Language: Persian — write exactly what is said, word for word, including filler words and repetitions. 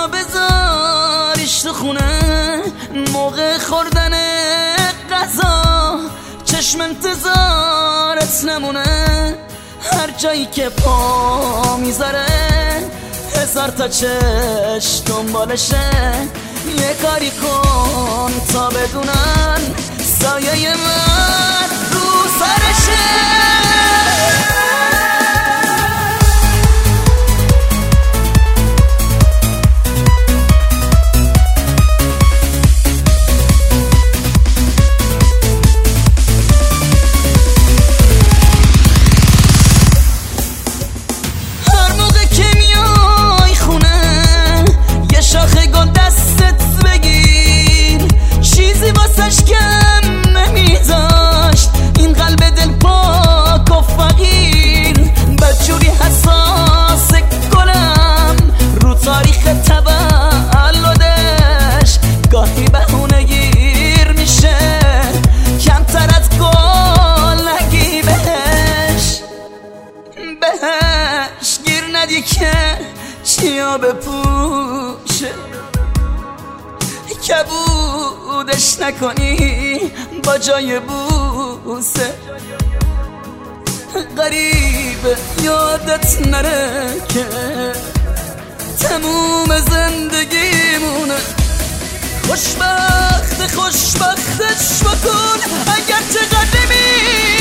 تنها بذاریش تو خونه موقع خوردن غذا، چشم انتظارت نمونه. هر جایی که پا میذاره هزار تا چشم دنبالشه. یه کاری کن تا بدونن سایه من رو سرشه. شاخه گل دستت بگیر، چیزی واسش کم نمیذاشت. این قلب دل پاک و فقیر، بدجوری حساس گلم رو تاریخ تولدش. گاهی بهونه گیر میشه کمتر از گل نگی بهش. بهش گیر ندی که چیا بپوشه، کبودش نکنی با جای بوسه. غریبه یادت نره که تموم زندگیمونه. خوشبخت خوشبختش بکن اگر چقدر